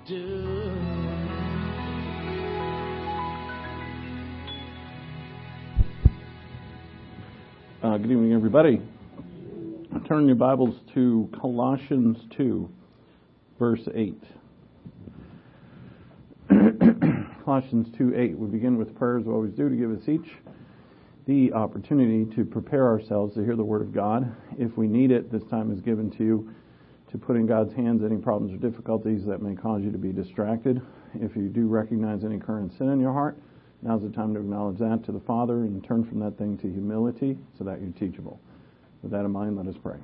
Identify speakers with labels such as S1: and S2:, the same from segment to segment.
S1: do.
S2: Good evening, everybody. Turn your Bibles to Colossians 2, verse 8. Colossians 2:8. We begin with prayer as we always do to give us each the opportunity to prepare ourselves to hear the Word of God. If we need it, this time is given to you to put in God's hands any problems or difficulties that may cause you to be distracted. If you do recognize any current sin in your heart, now's the time to acknowledge that to the Father and turn from that thing to humility so that you're teachable. With that in mind, let us pray.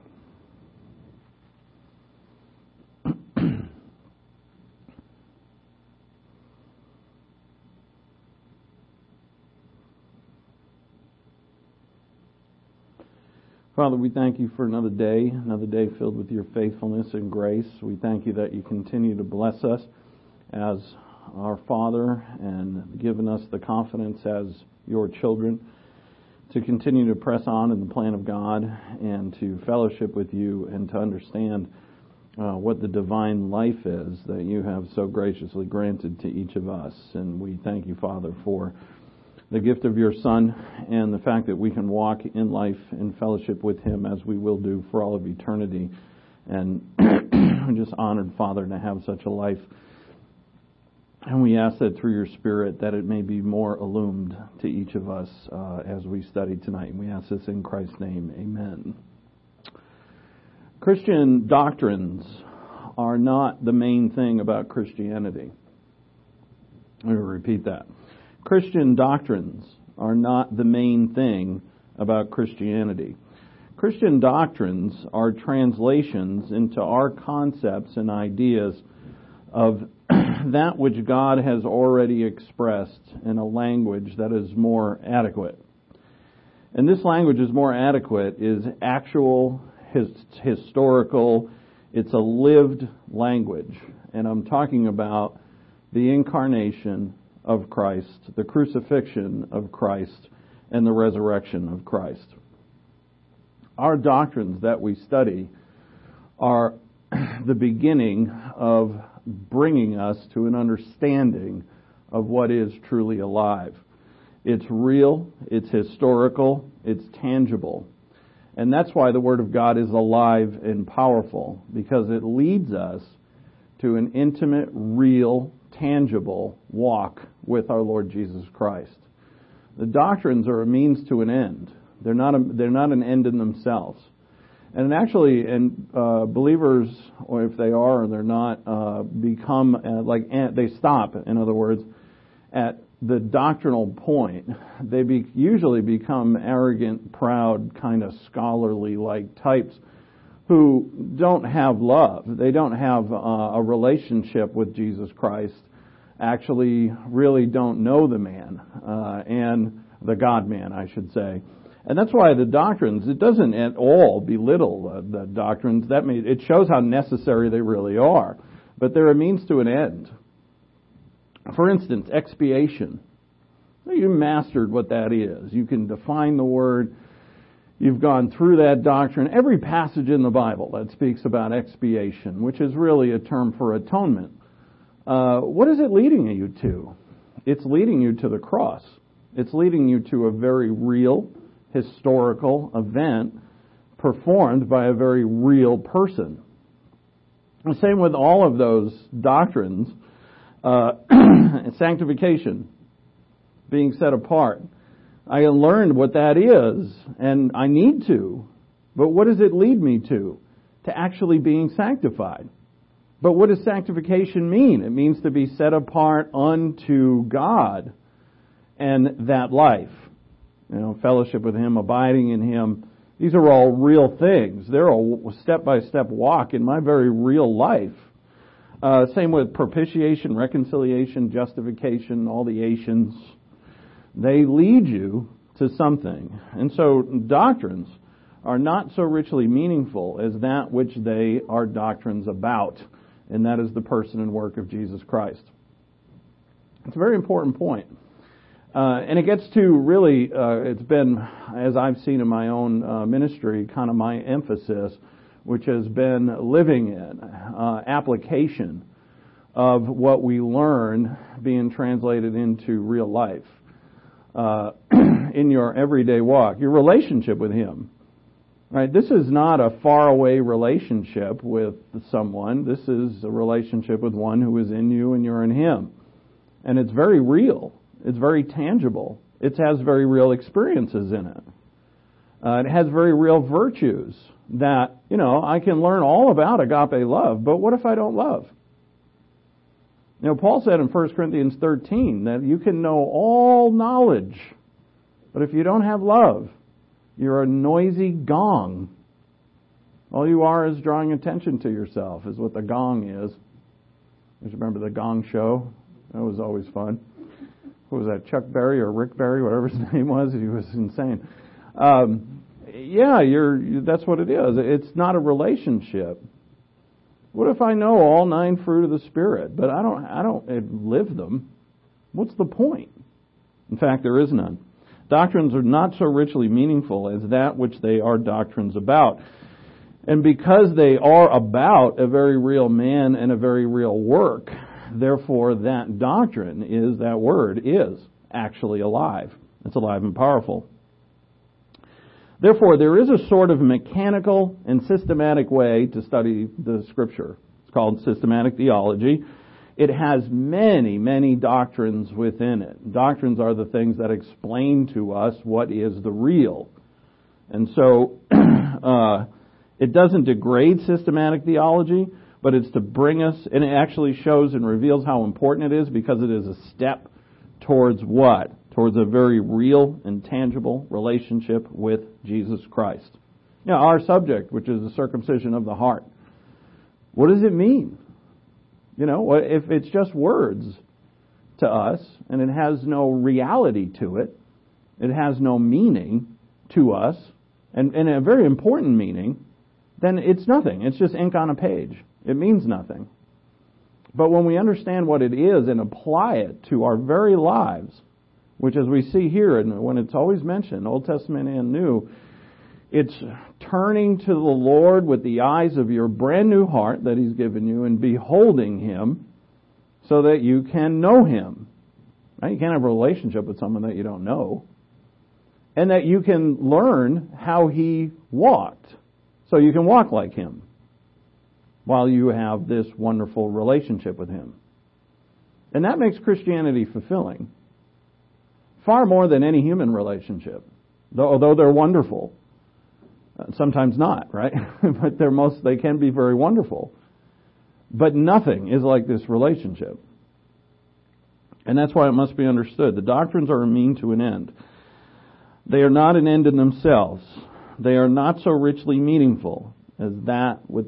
S2: Father, we thank you for another day filled with your faithfulness and grace. We thank you that you continue to bless us as our Father and given us the confidence as your children to continue to press on in the plan of God and to fellowship with you and to understand what the divine life is that you have so graciously granted to each of us. And we thank you, Father, for the gift of your Son and the fact that we can walk in life in fellowship with him as we will do for all of eternity. And I'm just honored, Father, to have such a life. And we ask that through your Spirit that it may be more illumined to each of us as we study tonight. And we ask this in Christ's name. Amen. Christian doctrines are not the main thing about Christianity. Let me repeat that. Christian doctrines are not the main thing about Christianity. Christian doctrines are translations into our concepts and ideas of that which God has already expressed in a language that is more adequate. And this language is more adequate is actual, historical, it's a lived language. And I'm talking about the incarnation of Christ, the crucifixion of Christ, and the resurrection of Christ. Our doctrines that we study are the beginning of bringing us to an understanding of what is truly alive. It's real, it's historical, it's tangible. And that's why the Word of God is alive and powerful, because it leads us to an intimate, real, tangible walk with our Lord Jesus Christ. The doctrines are a means to an end. They're not an end in themselves. And actually, believers, or if they are or they're not, become they stop. In other words, at the doctrinal point, they usually become arrogant, proud, kind of scholarly-like types who don't have love. They don't have a relationship with Jesus Christ. Actually, really don't know the man and the God-man, I should say. And that's why the doctrines, it doesn't at all belittle the doctrines. It shows how necessary they really are. But they're a means to an end. For instance, expiation. You mastered what that is. You can define the word. You've gone through that doctrine. Every passage in the Bible that speaks about expiation, which is really a term for atonement, what is it leading you to? It's leading you to the cross. It's leading you to a very real, historical event performed by a very real person. The same with all of those doctrines. Sanctification, being set apart. I learned what that is, and I need to. But what does it lead me to? To actually being sanctified. But what does sanctification mean? It means to be set apart unto God and that life. Fellowship with Him, abiding in Him. These are all real things. They're a step-by-step walk in my very real life. Same with propitiation, reconciliation, justification, all the Ations. They lead you to something. And so doctrines are not so richly meaningful as that which they are doctrines about, and that is the person and work of Jesus Christ. It's a very important point. And it gets to really, it's been, as I've seen in my own ministry, kind of my emphasis, which has been living in, application of what we learn being translated into real life in your everyday walk, your relationship with Him. Right? This is not a faraway relationship with someone. This is a relationship with one who is in you and you're in Him. And it's very real. It's very tangible. It has very real experiences in it. It has very real virtues that, I can learn all about agape love, but what if I don't love? Paul said in 1 Corinthians 13 that you can know all knowledge, but if you don't have love, you're a noisy gong. All you are is drawing attention to yourself, is what the gong is. You remember the Gong Show? That was always fun. What was that, Chuck Berry or Rick Berry, whatever his name was? He was insane. That's what it is. It's not a relationship. What if I know all 9 fruit of the Spirit, but I don't live them? What's the point? In fact, there is none. Doctrines are not so richly meaningful as that which they are doctrines about. And because they are about a very real man and a very real work, therefore that doctrine that word is actually alive. It's alive and powerful. Therefore, there is a sort of mechanical and systematic way to study the Scripture. It's called systematic theology. It has many, many doctrines within it. Doctrines are the things that explain to us what is the real. And so, it doesn't degrade systematic theology, but it's to bring us, and it actually shows and reveals how important it is because it is a step towards what? Towards a very real and tangible relationship with Jesus Christ. Our subject, which is the circumcision of the heart. What does it mean? If it's just words to us and it has no reality to it, it has no meaning to us, and a very important meaning, then it's nothing. It's just ink on a page. It means nothing. But when we understand what it is and apply it to our very lives, which as we see here, and when it's always mentioned, Old Testament and New, it's turning to the Lord with the eyes of your brand new heart that He's given you and beholding Him so that you can know Him. Right? You can't have a relationship with someone that you don't know. And that you can learn how He walked so you can walk like Him while you have this wonderful relationship with Him. And that makes Christianity fulfilling. Far more than any human relationship, although they're wonderful. Sometimes not, right? But they can be very wonderful. But nothing is like this relationship. And that's why it must be understood. The doctrines are a mean to an end. They are not an end in themselves. They are not so richly meaningful as that which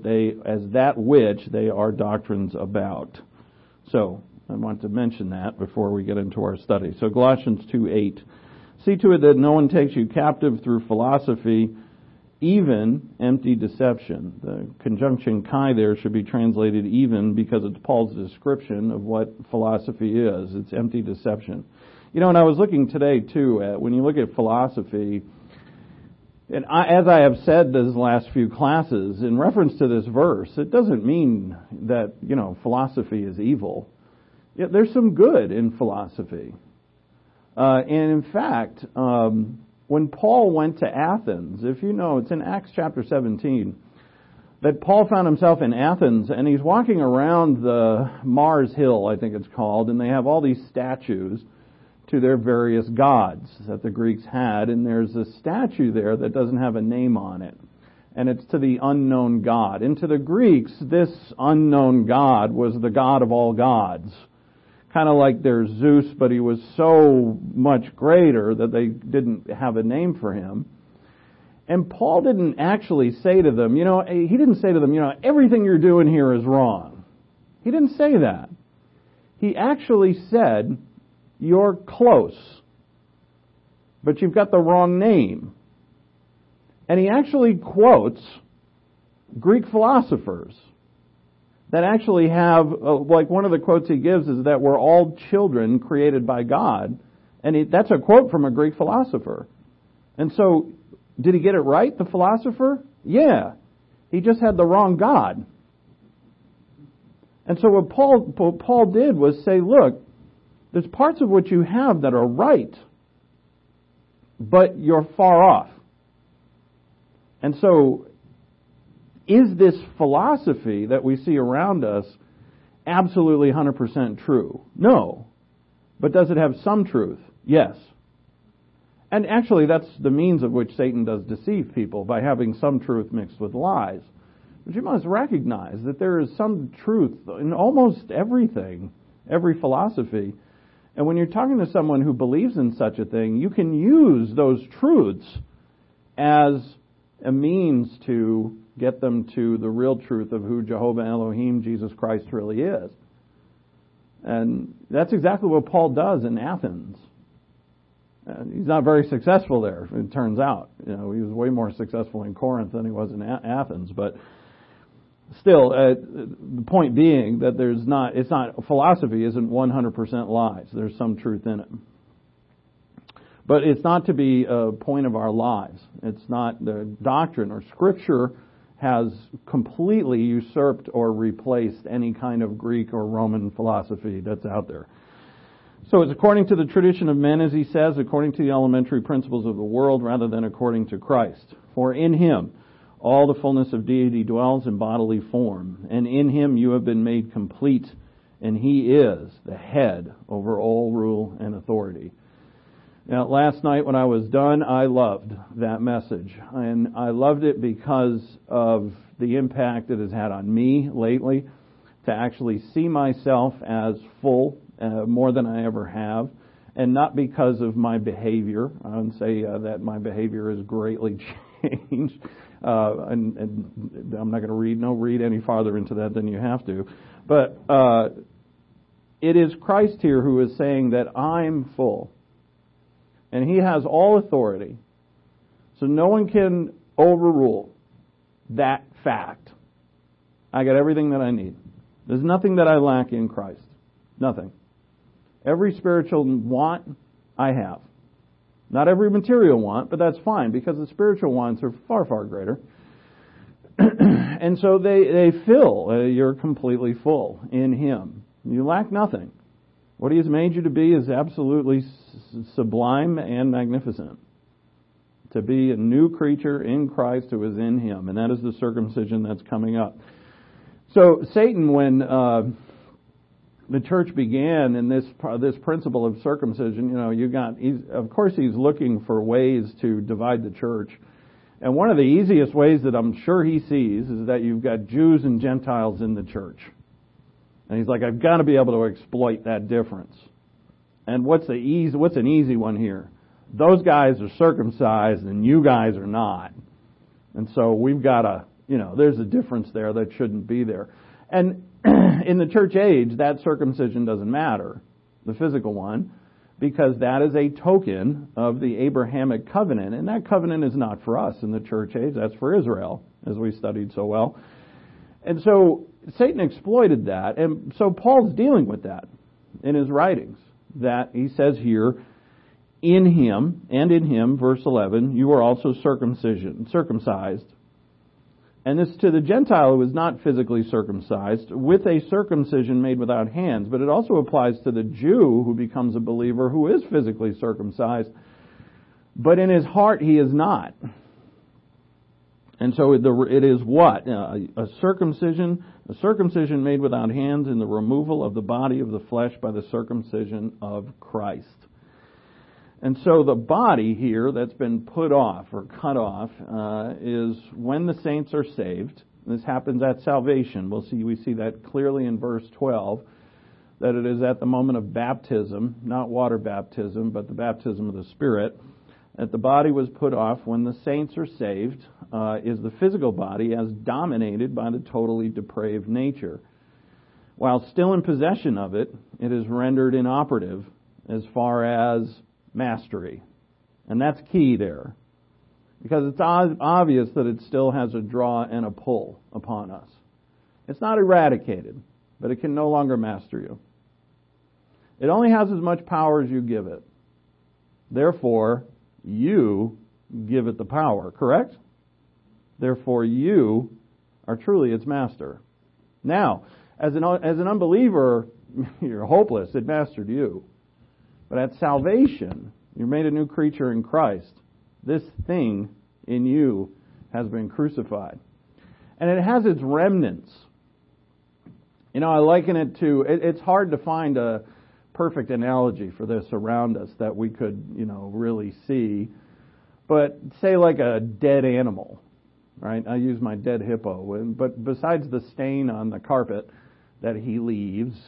S2: they are doctrines about. So, I want to mention that before we get into our study. So Colossians 2:8. See to it that no one takes you captive through philosophy, even empty deception. The conjunction kai there should be translated even because it's Paul's description of what philosophy is. It's empty deception. And I was looking today too at when you look at philosophy, and as I have said these last few classes, in reference to this verse, it doesn't mean that, philosophy is evil. Yeah, there's some good in philosophy. And in fact, when Paul went to Athens, if you know, it's in Acts chapter 17, that Paul found himself in Athens, and he's walking around the Mars Hill, I think it's called, and they have all these statues to their various gods that the Greeks had, and there's a statue there that doesn't have a name on it. And it's to the unknown God. And to the Greeks, this unknown God was the God of all gods. Kind of like there's Zeus, but he was so much greater that they didn't have a name for him. And Paul didn't actually say to them, he didn't say to them, everything you're doing here is wrong. He didn't say that. He actually said, you're close, but you've got the wrong name. And he actually quotes Greek philosophers that actually have, like one of the quotes he gives is that we're all children created by God. And that's a quote from a Greek philosopher. And so, did he get it right, the philosopher? Yeah. He just had the wrong God. And so what Paul did was say, look, there's parts of what you have that are right, but you're far off. And so, is this philosophy that we see around us absolutely 100% true? No. But does it have some truth? Yes. And actually, that's the means of which Satan does deceive people, by having some truth mixed with lies. But you must recognize that there is some truth in almost everything, every philosophy. And when you're talking to someone who believes in such a thing, you can use those truths as a means to get them to the real truth of who Jehovah Elohim, Jesus Christ, really is. And that's exactly what Paul does in Athens. And he's not very successful there, it turns out. He was way more successful in Corinth than he was in Athens. But still, the point being that philosophy isn't 100% lies. There's some truth in it. But it's not to be a point of our lives. It's not the doctrine or Scripture has completely usurped or replaced any kind of Greek or Roman philosophy that's out there. So it's according to the tradition of men, as he says, according to the elementary principles of the world, rather than according to Christ. For in him all the fullness of deity dwells in bodily form, and in him you have been made complete, and he is the head over all rule and authority. Now, last night when I was done, I loved that message. And I loved it because of the impact it has had on me lately, to actually see myself as full, more than I ever have, and not because of my behavior. I would say that my behavior has greatly changed. And I'm not going to read any farther into that than you have to. But it is Christ here who is saying that I'm full. And he has all authority. So no one can overrule that fact. I got everything that I need. There's nothing that I lack in Christ. Nothing. Every spiritual want I have. Not every material want, but that's fine, because the spiritual wants are far, far greater. And so they fill. You're completely full in him. You lack nothing. What he has made you to be is absolutely sublime and magnificent. To be a new creature in Christ who is in him. And that is the circumcision that's coming up. So Satan, when the church began in this principle of circumcision, of course he's looking for ways to divide the church. And one of the easiest ways that I'm sure he sees is that you've got Jews and Gentiles in the church. And he's like, I've got to be able to exploit that difference. And what's an easy one here? Those guys are circumcised and you guys are not. And so we've got to, there's a difference there that shouldn't be there. And in the church age, that circumcision doesn't matter, the physical one, because that is a token of the Abrahamic covenant. And that covenant is not for us in the church age, that's for Israel, as we studied so well. And so Satan exploited that, and so Paul's dealing with that in his writings, that he says here, in him, verse 11, you are also circumcised. And this to the Gentile who is not physically circumcised, with a circumcision made without hands. But it also applies to the Jew who becomes a believer who is physically circumcised, but in his heart he is not. And so it is what? A circumcision made without hands in the removal of the body of the flesh by the circumcision of Christ. And so the body here that's been put off or cut off is when the saints are saved. This happens at salvation. We see that clearly in verse 12, that it is at the moment of baptism, not water baptism, but the baptism of the Spirit, that the body was put off when the saints are saved, is the physical body as dominated by the totally depraved nature. While still in possession of it, it is rendered inoperative as far as mastery. And that's key there. Because it's obvious that it still has a draw and a pull upon us. It's not eradicated, but it can no longer master you. It only has as much power as you give it. Therefore, you give it the power, correct? Therefore, you are truly its master. Now, As an unbeliever, you're hopeless. It mastered you. But at salvation, you're made a new creature in Christ. This thing in you has been crucified. And it has its remnants. I liken it to, it's hard to find a perfect analogy for this around us that we could, really see. But say like a dead animal, right? I use my dead hippo. But besides the stain on the carpet that he leaves,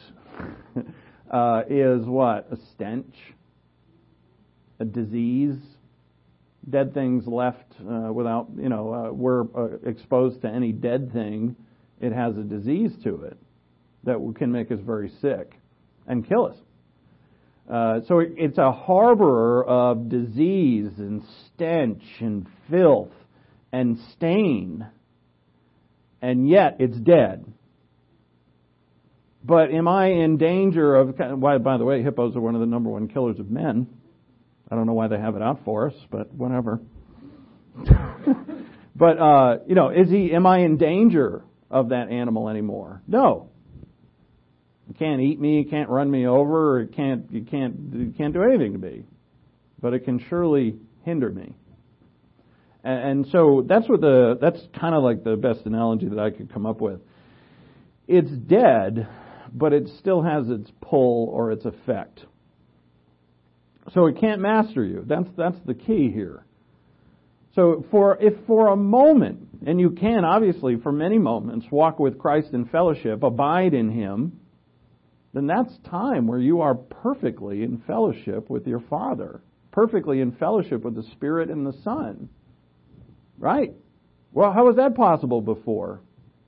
S2: is what? A stench, a disease. Dead things left without, we're exposed to any dead thing, it has a disease to it that can make us very sick and kill us. So it's a harborer of disease and stench and filth and stain, and yet it's dead. But am I in danger of, by the way, hippos are one of the number one killers of men. I don't know why they have it out for us, but whatever. But, am I in danger of that animal anymore? No. It can't eat me, it can't run me over, it can't do anything to me. But it can surely hinder me. And so that's kind of like the best analogy that I could come up with. It's dead, but it still has its pull or its effect. So it can't master you. That's the key here. So if for a moment, and you can obviously for many moments walk with Christ in fellowship, abide in Him, then that's time where you are perfectly in fellowship with your Father, perfectly in fellowship with the Spirit and the Son. Right? Well, how was that possible before?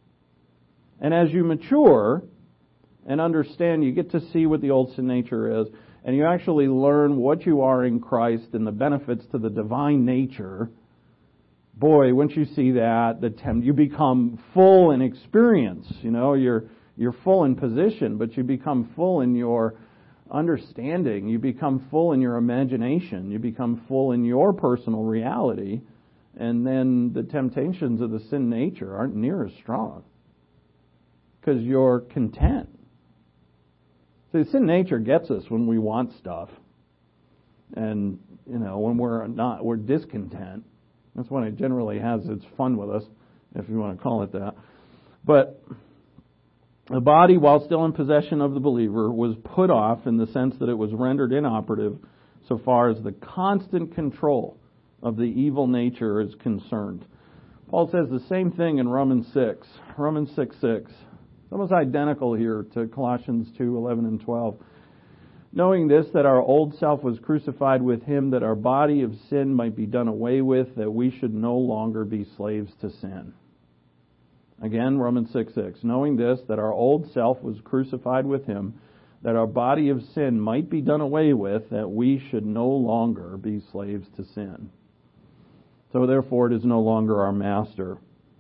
S2: And as you mature and understand, you get to see what the old sin nature is, and you actually learn what you are in Christ and the benefits to the divine nature. Boy, once you see that, you become full in experience. You're full in position, but you become full in your understanding. You become full in your imagination. You become full in your personal reality. And then the temptations of the sin nature aren't near as strong because you're content. See, sin nature gets us when we want stuff. And, when we're discontent. That's when it generally has its fun with us, if you want to call it that. But the body, while still in possession of the believer, was put off in the sense that it was rendered inoperative so far as the constant control of the evil nature is concerned. Paul says the same thing in Romans 6. Romans 6:6. It's almost identical here to Colossians 2:11 and 12. Knowing this, that our old self was crucified with Him, that our body of sin might be done away with, that we should no longer be slaves to sin. Again, Romans 6:6. Knowing this, that our old self was crucified with Him, that our body of sin might be done away with, that we should no longer be slaves to sin. So therefore it is no longer our master.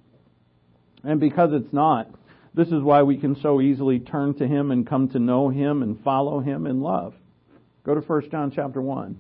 S2: And because it's not, this is why we can so easily turn to Him and come to know Him and follow Him in love. Go to 1 John chapter 1.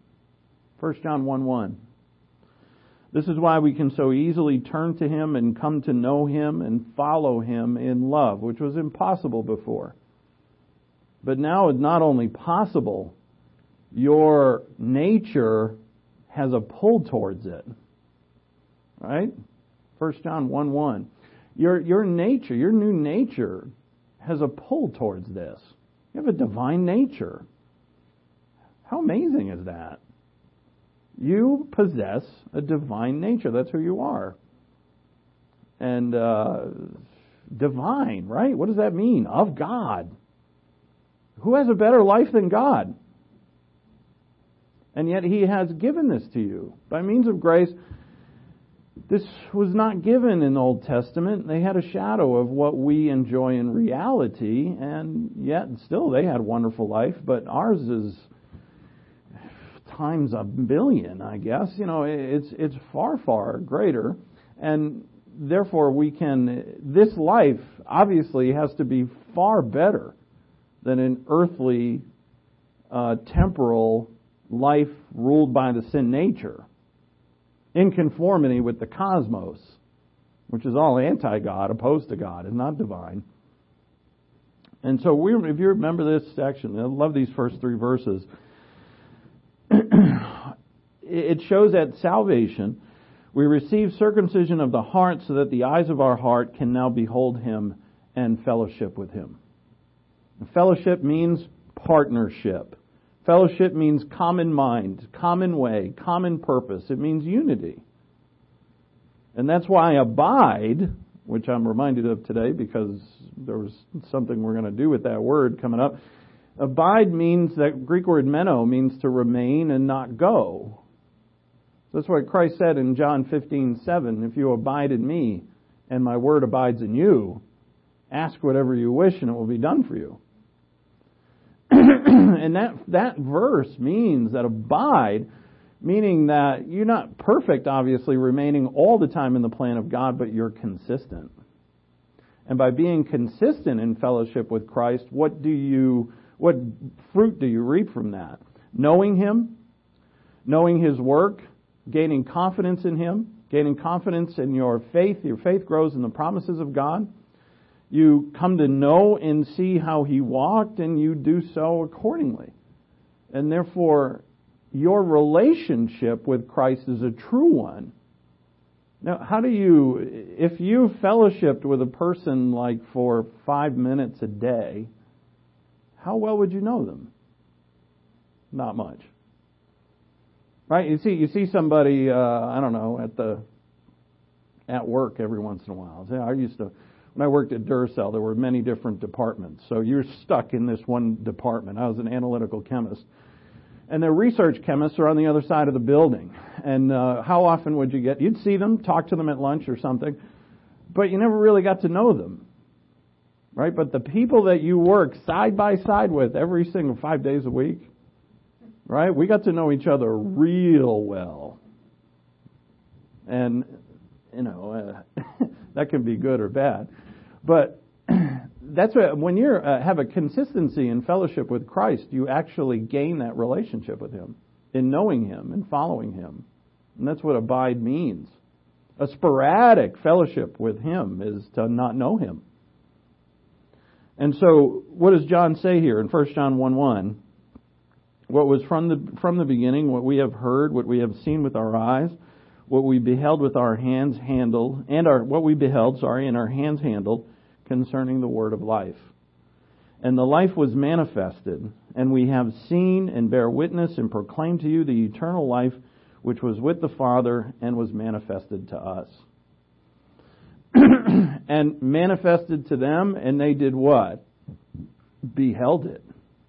S2: 1 John 1:1. This is why we can so easily turn to Him and come to know Him and follow Him in love, which was impossible before. But now it's not only possible, your nature has a pull towards it. Right? 1 John 1:1. Your nature, your new nature, has a pull towards this. You have a divine nature. How amazing is that? You possess a divine nature. That's who you are. And divine, right? What does that mean? Of God. Who has a better life than God? And yet He has given this to you by means of grace. This was not given in the Old Testament. They had a shadow of what we enjoy in reality, and yet still they had a wonderful life, but ours is times a billion, I guess. It's far, far greater, and therefore this life obviously has to be far better than an earthly, temporal life ruled by the sin nature, in conformity with the cosmos, which is all anti-God, opposed to God, and not divine. And so if you remember this section, I love these first three verses. It shows that salvation, we receive circumcision of the heart so that the eyes of our heart can now behold Him and fellowship with Him. Fellowship means partnership. Fellowship means common mind, common way, common purpose. It means unity. And that's why abide, which I'm reminded of today because there was something we're going to do with that word coming up. Abide means, that Greek word meno means to remain and not go. That's what Christ said in John 15:7. If you abide in me and my word abides in you, ask whatever you wish and it will be done for you. And that verse means that abide, meaning that you're not perfect, obviously, remaining all the time in the plan of God, but you're consistent. And by being consistent in fellowship with Christ, what fruit do you reap from that? Knowing Him, knowing His work, gaining confidence in Him, gaining confidence in your faith. Your faith grows in the promises of God. You come to know and see how He walked, and you do so accordingly. And therefore, your relationship with Christ is a true one. Now, if you fellowshipped with a person like for 5 minutes a day, how well would you know them? Not much. Right? You see somebody, I don't know, at work every once in a while. When I worked at Duracell, there were many different departments. So you're stuck in this one department. I was an analytical chemist. And the research chemists are on the other side of the building. And how often would you'd see them, talk to them at lunch or something, but you never really got to know them. Right? But the people that you work side by side with every single 5 days a week, right? We got to know each other real well. And, that can be good or bad. But that's when you have a consistency in fellowship with Christ, you actually gain that relationship with Him, in knowing Him and following Him. And that's what abide means. A sporadic fellowship with Him is to not know Him. And so, what does John say here in 1 John 1:1? What was from the beginning, what we have heard, what we have seen with our eyes, what we beheld with our hands handled, and in our hands handled, concerning the word of life. And the life was manifested, and we have seen and bear witness and proclaim to you the eternal life which was with the Father and was manifested to us. And manifested to them, and they did what? Beheld it.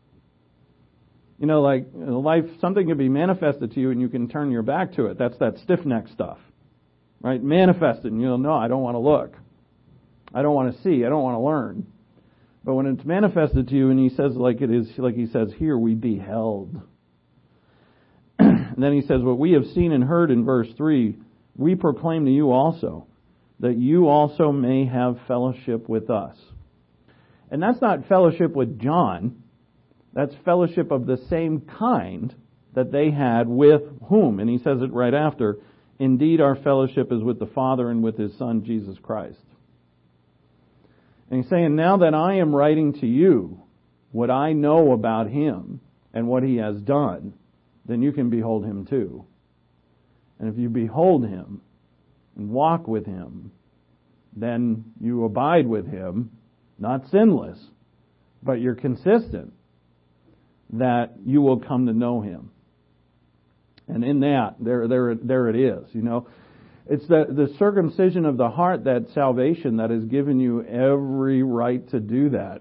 S2: Like life, something can be manifested to you and you can turn your back to it. That's that stiff neck stuff. Right? Manifested, and no, I don't want to look. I don't want to see. I don't want to learn. But when it's manifested to you, and He says like it is, like He says here, we beheld. And then He says, what we have seen and heard in verse 3, we proclaim to you also, that you also may have fellowship with us. And that's not fellowship with John. That's fellowship of the same kind that they had with whom? And He says it right after, indeed our fellowship is with the Father and with His Son, Jesus Christ. And He's saying, now that I am writing to you what I know about Him and what He has done, then you can behold Him too. And if you behold Him and walk with Him, then you abide with Him, not sinless, but you're consistent, that you will come to know Him. And in that, there it is, It's the circumcision of the heart, that salvation that has given you every right to do that.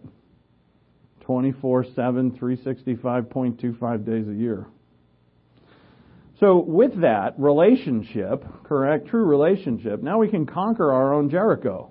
S2: 24/7, 365.25 days a year. So with that relationship, correct, true relationship, now we can conquer our own Jericho.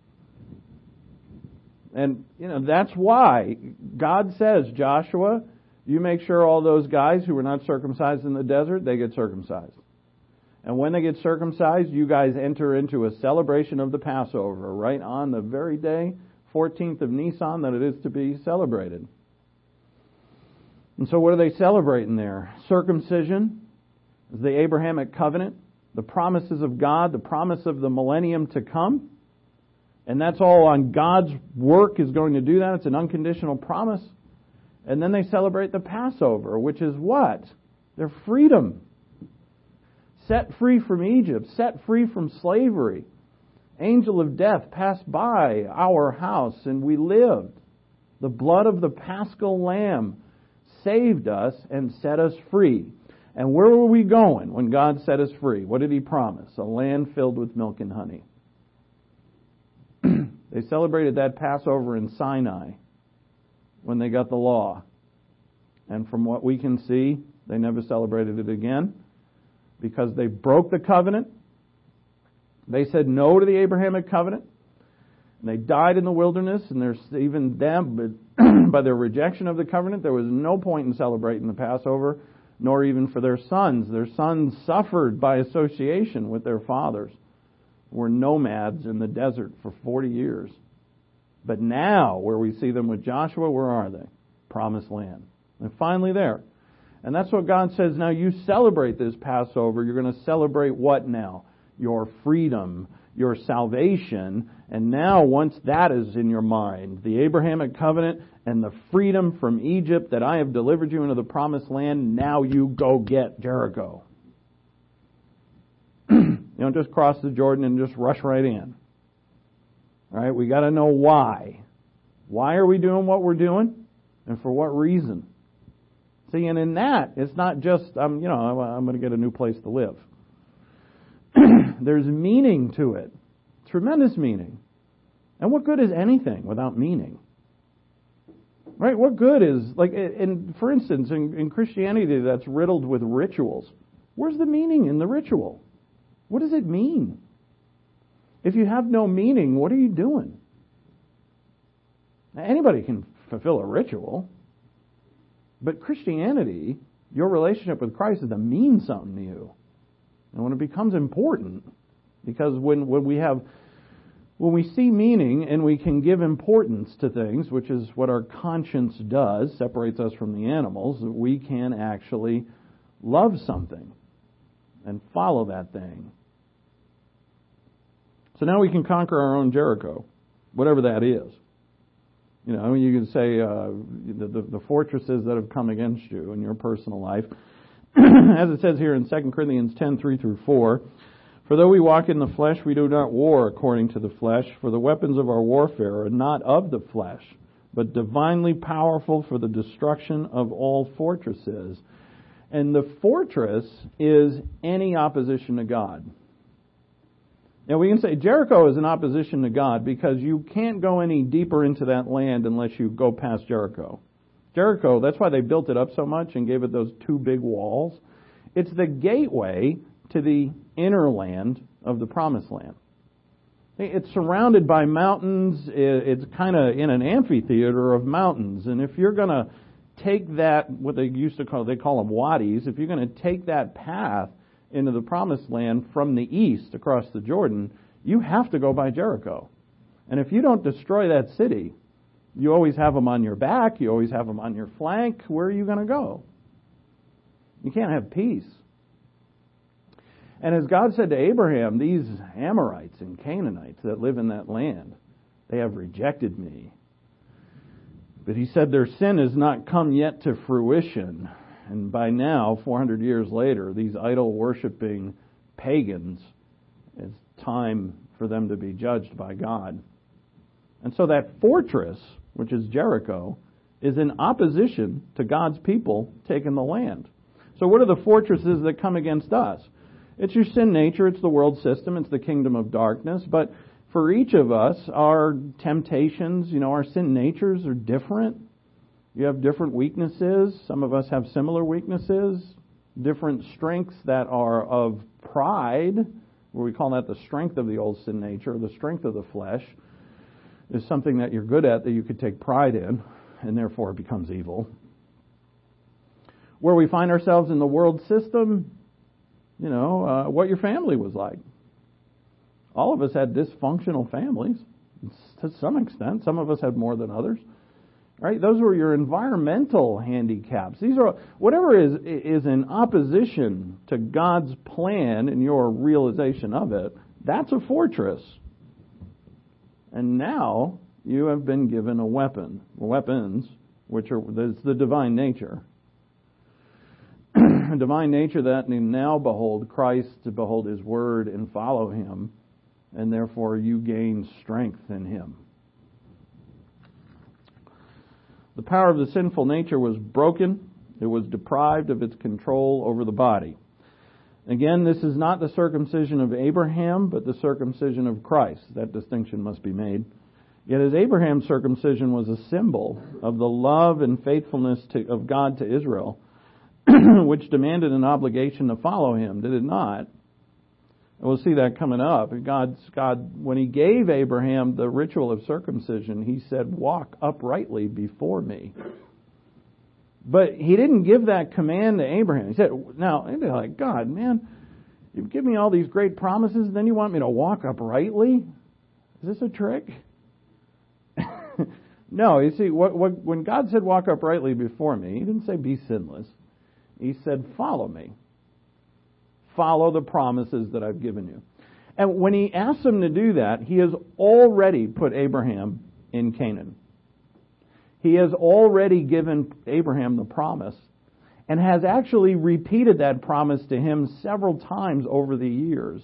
S2: And, that's why God says, Joshua, you make sure all those guys who were not circumcised in the desert, they get circumcised. And when they get circumcised, you guys enter into a celebration of the Passover, right on the very day, 14th of Nisan, that it is to be celebrated. And so what are they celebrating there? Circumcision, the Abrahamic covenant, the promises of God, the promise of the millennium to come, And that's all on God's work is going to do that. It's an unconditional promise. And then they celebrate the Passover, which is what? Their freedom. Set free from Egypt, set free from slavery. Angel of death passed by our house and we lived. The blood of the Paschal Lamb saved us and set us free. And where were we going when God set us free? What did He promise? A land filled with milk and honey. They celebrated that Passover in Sinai when they got the law. And from what we can see, they never celebrated it again because they broke the covenant. They said no to the Abrahamic covenant. And they died in the wilderness, and there's even them, but by their rejection of the covenant, there was no point in celebrating the Passover, nor even for their sons. Their sons suffered by association with their fathers, were nomads in the desert for 40 years. But now, where we see them with Joshua, where are they? Promised land. They're finally there. And that's what God says, now you celebrate this Passover. You're going to celebrate what now? Your freedom, your salvation. And now, once that is in your mind, the Abrahamic covenant and the freedom from Egypt that I have delivered you into the promised land, now you go get Jericho. You don't just cross the Jordan and just rush right in. All right, we got to know why. Why are we doing what we're doing? And for what reason? See, and in that, it's not just, I'm going to get a new place to live. There's meaning to it. Tremendous meaning. And what good is anything without meaning? Right? What good is, for instance, in Christianity that's riddled with rituals, where's the meaning in the ritual? What does it mean? If you have no meaning, what are you doing? Now, anybody can fulfill a ritual, but Christianity, your relationship with Christ is to mean something to you. And when it becomes important, because when we see meaning and we can give importance to things, which is what our conscience does, separates us from the animals, we can actually love something and follow that thing. So now we can conquer our own Jericho, whatever that is. You know, you can say the fortresses that have come against you in your personal life. As it says here in 2 Corinthians 10:3-4, for though we walk in the flesh, we do not war according to the flesh, for the weapons of our warfare are not of the flesh, but divinely powerful for the destruction of all fortresses. And the fortress is any opposition to God. Now we can say Jericho is an opposition to God because you can't go any deeper into that land unless you go past Jericho. Jericho, that's why they built it up so much and gave it those two big walls. It's the gateway to the inner land of the promised land. It's surrounded by mountains. It's kind of in an amphitheater of mountains. And if you're going to take that, what they call them wadis, if you're going to take that path into the promised land from the east across the Jordan, you have to go by Jericho. And if you don't destroy that city, you always have them on your back, you always have them on your flank. Where are you going to go? You can't have peace. And as God said to Abraham, these Amorites and Canaanites that live in that land, they have rejected me. But He said their sin has not come yet to fruition. And by now, 400 years later, these idol-worshipping pagans, it's time for them to be judged by God. And so that fortress, which is Jericho, is in opposition to God's people taking the land. So what are the fortresses that come against us? It's your sin nature, it's the world system, it's the kingdom of darkness. But for each of us, our temptations, our sin natures are different. You have different weaknesses. Some of us have similar weaknesses. Different strengths that are of pride, where we call that the strength of the old sin nature, the strength of the flesh, is something that you're good at that you could take pride in, and therefore it becomes evil. Where we find ourselves in the world system, what your family was like. All of us had dysfunctional families, to some extent. Some of us had more than others. Right? Those were your environmental handicaps. These are whatever is in opposition to God's plan and your realization of it. That's a fortress. And now you have been given a weapon. Weapons, which are the divine nature. A divine nature that you now behold Christ, to behold His Word and follow Him, and therefore you gain strength in Him. The power of the sinful nature was broken. It was deprived of its control over the body. Again, this is not the circumcision of Abraham, but the circumcision of Christ. That distinction must be made. Yet as Abraham's circumcision was a symbol of the love and faithfulness of God to Israel, which demanded an obligation to follow Him, did it not? And we'll see that coming up. God, when He gave Abraham the ritual of circumcision, He said, "Walk uprightly before me." But He didn't give that command to Abraham. He said, now, they'd be like, "God, man, you've given me all these great promises, and then you want me to walk uprightly? Is this a trick?" No, you see, when God said, "Walk uprightly before me," He didn't say, "Be sinless." He said, "Follow me. Follow the promises that I've given you." And when He asked him to do that, He has already put Abraham in Canaan. He has already given Abraham the promise and has actually repeated that promise to him several times over the years.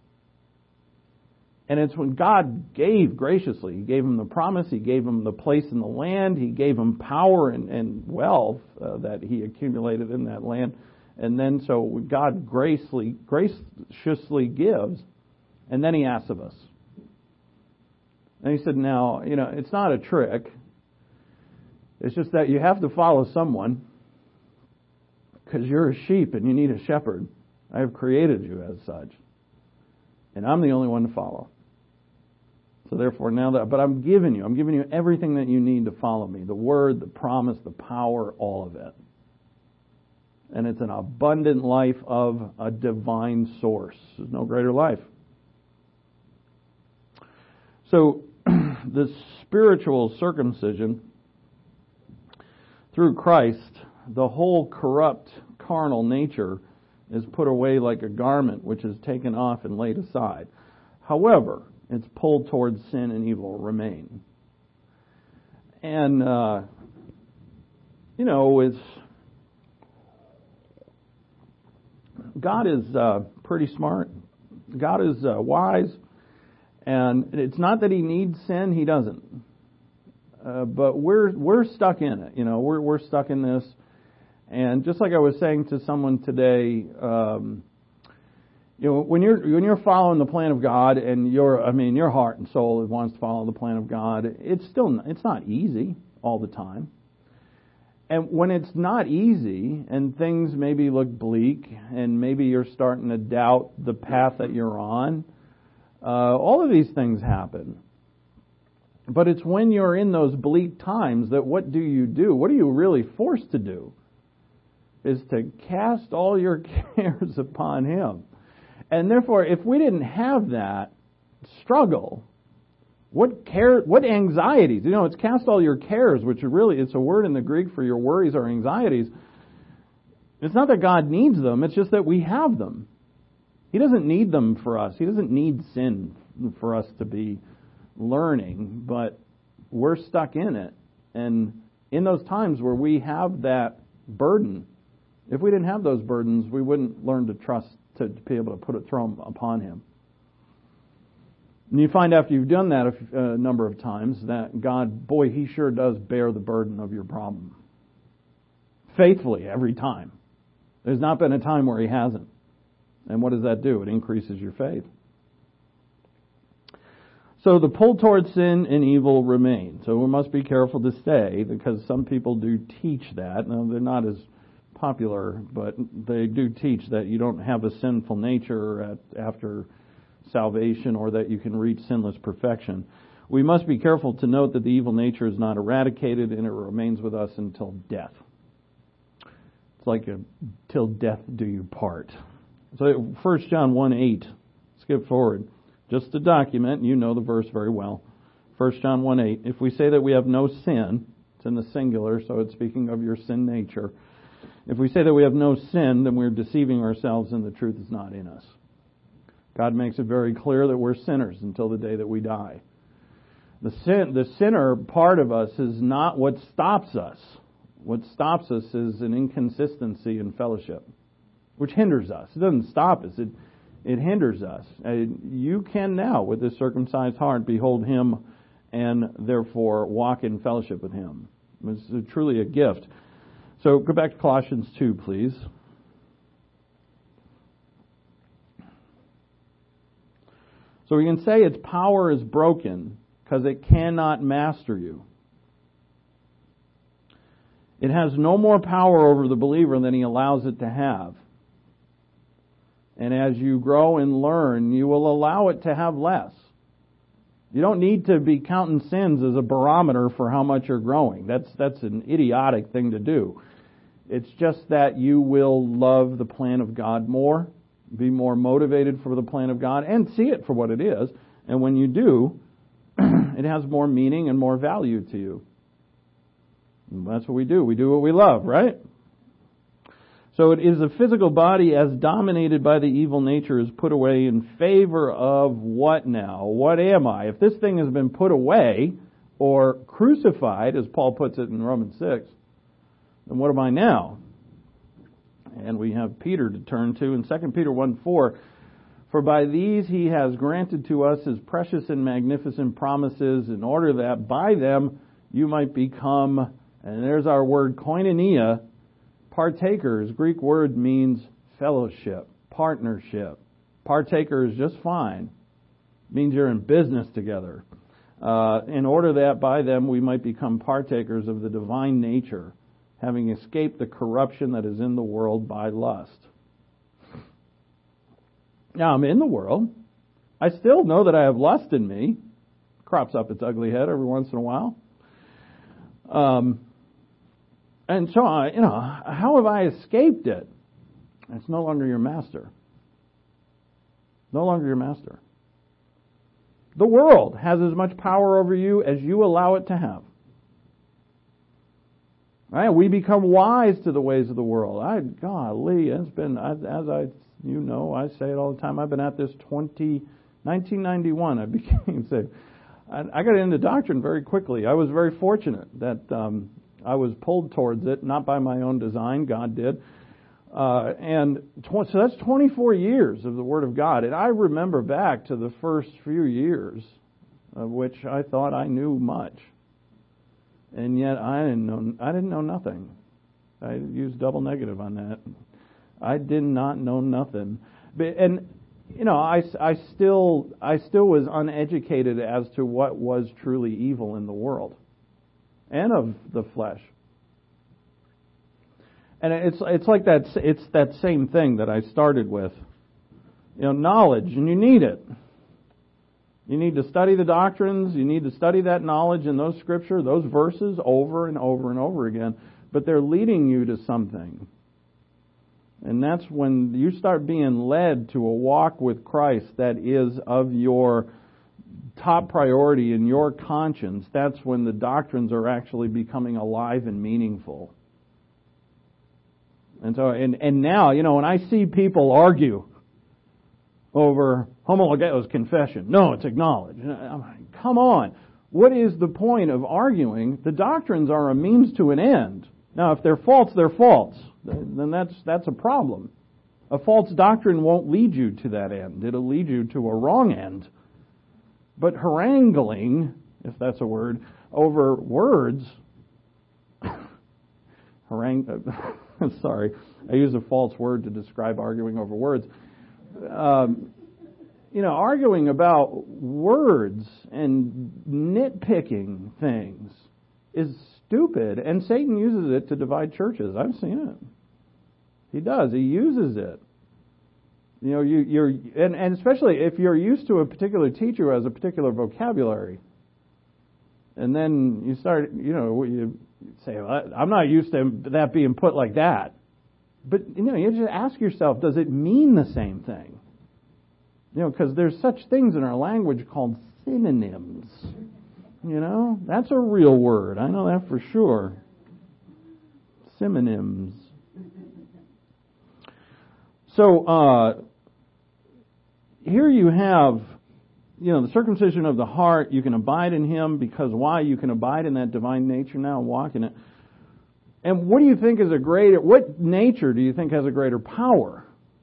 S2: And it's when God gave graciously. He gave him the promise. He gave him the place in the land. He gave him power and wealth that he accumulated in that land. And then so God graciously gives. And then He asks of us. And He said, now, it's not a trick. It's just that you have to follow someone because you're a sheep and you need a shepherd. I have created you as such. And I'm the only one to follow. So therefore but I'm giving you everything that you need to follow me. The Word, the promise, the power, all of it. And it's an abundant life of a divine source. There's no greater life. So the spiritual circumcision through Christ, the whole corrupt carnal nature is put away like a garment which is taken off and laid aside. However, its pull towards sin and evil remain. And, it's God is pretty smart. God is wise. And it's not that He needs sin. He doesn't. But we're stuck in it. We're stuck in this. And just like I was saying to someone today, when you're following the plan of God and your heart and soul wants to follow the plan of God, it's not easy all the time. And when it's not easy and things maybe look bleak and maybe you're starting to doubt the path that you're on, all of these things happen. But it's when you're in those bleak times that what do you do? What are you really forced to do? Is to cast all your cares upon Him. And therefore, if we didn't have that struggle, what anxieties? It's cast all your cares, which really, it's a word in the Greek for your worries or anxieties. It's not that God needs them, it's just that we have them. He doesn't need them for us. He doesn't need sin for us to be learning, but we're stuck in it. And in those times where we have that burden, if we didn't have those burdens, we wouldn't learn to trust, to be able to throw them upon Him. And you find after you've done that a number of times that God, boy, He sure does bear the burden of your problem. Faithfully every time. There's not been a time where He hasn't. And what does that do? It increases your faith. So the pull towards sin and evil remain. So we must be careful to stay, because some people do teach that. Now, they're not as popular, but they do teach that you don't have a sinful nature after salvation, or that you can reach sinless perfection. We must be careful to note that the evil nature is not eradicated and it remains with us until death. It's like till death do you part. So 1 John 1:8, skip forward. Just to document, you know the verse very well. 1 John 1:8, if we say that we have no sin, it's in the singular, so it's speaking of your sin nature. If we say that we have no sin, then we're deceiving ourselves and the truth is not in us. God makes it very clear that we're sinners until the day that we die. The sinner part of us is not what stops us. What stops us is an inconsistency in fellowship, which hinders us. It doesn't stop us. It hinders us. You can now, with this circumcised heart, behold Him and therefore walk in fellowship with Him. It's truly a gift. So go back to Colossians 2, please. So we can say its power is broken because it cannot master you. It has no more power over the believer than he allows it to have. And as you grow and learn, you will allow it to have less. You don't need to be counting sins as a barometer for how much you're growing. That's an idiotic thing to do. It's just that you will love the plan of God more, be more motivated for the plan of God, and see it for what it is. And when you do, it has more meaning and more value to you. And that's what we do. We do what we love, right? So it is the physical body as dominated by the evil nature is put away in favor of what now? What am I? If this thing has been put away or crucified, as Paul puts it in Romans 6, then what am I now? And we have Peter to turn to in 2 Peter 1:4. For by these he has granted to us his precious and magnificent promises, in order that by them you might become, and there's our word koinonia, partakers. Greek word means fellowship, partnership. Partaker is just fine. It means you're in business together. In order that by them we might become partakers of the divine nature, having escaped the corruption that is in the world by lust. Now, I'm in the world. I still know that I have lust in me. Crops up its ugly head every once in a while. And so, how have I escaped it? It's no longer your master. No longer your master. The world has as much power over you as you allow it to have. Right? We become wise to the ways of the world. Golly, it's been, I say it all the time, I've been at this 1991, I became saved. I got into doctrine very quickly. I was very fortunate that I was pulled towards it, not by my own design, God did. So that's 24 years of the Word of God. And I remember back to the first few years of which I thought I knew much. And yet I didn't know nothing. I used double negative on that. I did not know nothing. And I still was uneducated as to what was truly evil in the world and of the flesh. And it's like that. It's that same thing that I started with. Knowledge, and you need it. You need to study the doctrines. You need to study that knowledge in those scripture, those verses over and over and over again. But they're leading you to something. And that's when you start being led to a walk with Christ that is of your top priority in your conscience. That's when the doctrines are actually becoming alive and meaningful. And so, and now, when I see people argue over homologous confession, no, it's acknowledged. I'm like, come on. What is the point of arguing? The doctrines are a means to an end. Now, if they're false, they're false. Then that's a problem. A false doctrine won't lead you to that end. It'll lead you to a wrong end. But haranguing, if that's a word, over words, sorry, I use a false word to describe arguing over words. Arguing about words and nitpicking things is stupid, and Satan uses it to divide churches. I've seen it. He does. He uses it. And especially if you're used to a particular teacher who has a particular vocabulary, and then you start, you say, well, I'm not used to that being put like that. But, you just ask yourself, does it mean the same thing? Because there's such things in our language called synonyms. That's a real word. I know that for sure. Synonyms. So, here you have the circumcision of the heart, you can abide in Him because why? You can abide in that divine nature now and walk in it. And what do you think is what nature do you think has a greater power?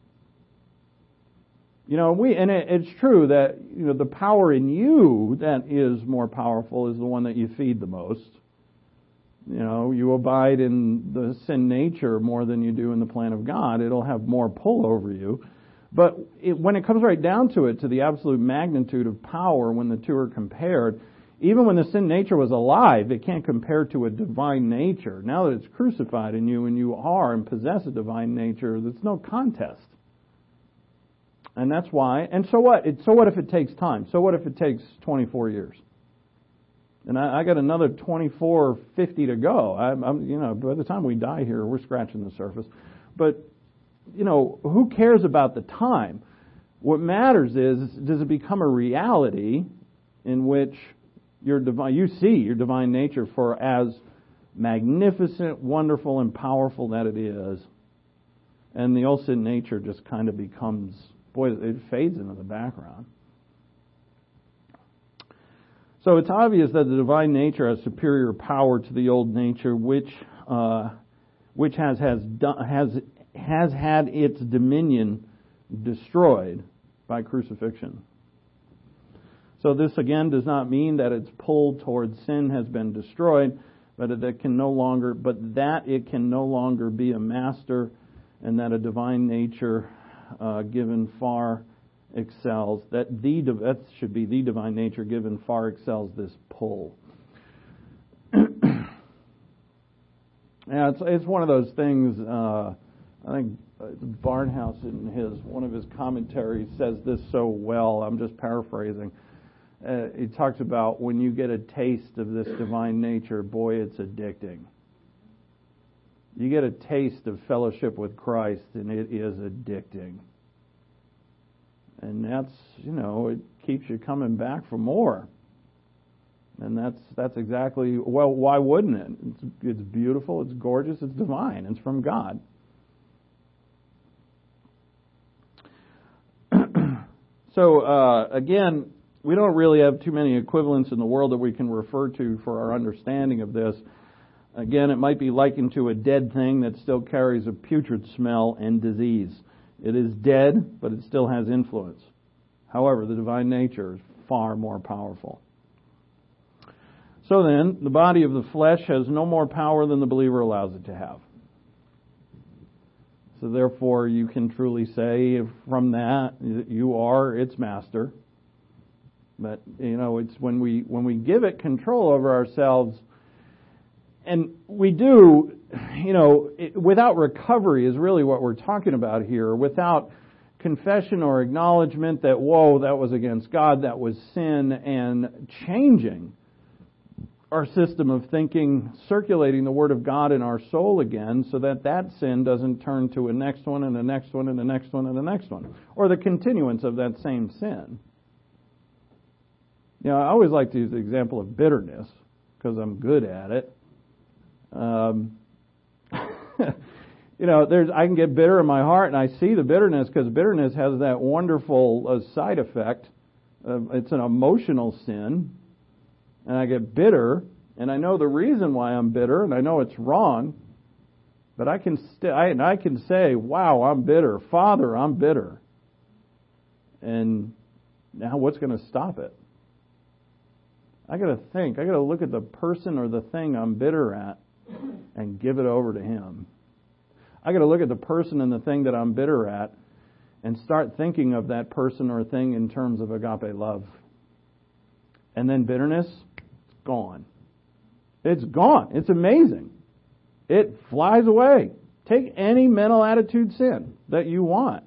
S2: It's true that, the power in you that is more powerful is the one that you feed the most. You abide in the sin nature more than you do in the plan of God. It'll have more pull over you. But when it comes right down to it, to the absolute magnitude of power, when the two are compared, even when the sin nature was alive, it can't compare to a divine nature. Now that it's crucified in you and you are and possess a divine nature, there's no contest. And that's why. And so what? So what if it takes time? So what if it takes 24 years? And I got another 24, 50 to go. By the time we die here, we're scratching the surface. But, who cares about the time? What matters is, does it become a reality in which you see your divine nature for as magnificent, wonderful, and powerful that it is. And the old sin nature just kind of becomes, it fades into the background. So it's obvious that the divine nature has superior power to the old nature, which has had its dominion destroyed by crucifixion. So this again does not mean that its pull towards sin has been destroyed, but that it can no longer be a master, and that a divine nature given far excels, that should be the divine nature given far excels this pull. Yeah, it's one of those things. I think Barnhouse in one of his commentaries says this so well. I'm just paraphrasing. He talks about when you get a taste of this divine nature, boy, it's addicting. You get a taste of fellowship with Christ, and it is addicting. And that's, it keeps you coming back for more. And that's exactly, why wouldn't it? It's beautiful, it's gorgeous, it's divine, it's from God. So, again, we don't really have too many equivalents in the world that we can refer to for our understanding of this. Again, it might be likened to a dead thing that still carries a putrid smell and disease. It is dead, but it still has influence. However, the divine nature is far more powerful. So then, the body of the flesh has no more power than the believer allows it to have. So therefore, you can truly say from that, you are its master. But, it's when we give it control over ourselves, and we do, without recovery is really what we're talking about here, without confession or acknowledgement that, that was against God, that was sin, and changing our system of thinking, circulating the Word of God in our soul again, so that sin doesn't turn to a next one and the next one and the next one and the next one, or the continuance of that same sin. I always like to use the example of bitterness because I'm good at it. I can get bitter in my heart, and I see the bitterness because bitterness has that wonderful side effect. It's an emotional sin, and I get bitter, and I know the reason why I'm bitter, and I know it's wrong, but I can say, "Wow, I'm bitter, Father, I'm bitter," and now what's going to stop it? I got to think. I got to look at the person or the thing I'm bitter at and give it over to Him. I got to look at the person and the thing that I'm bitter at and start thinking of that person or thing in terms of agape love. And then bitterness, it's gone. It's gone. It's amazing. It flies away. Take any mental attitude sin that you want.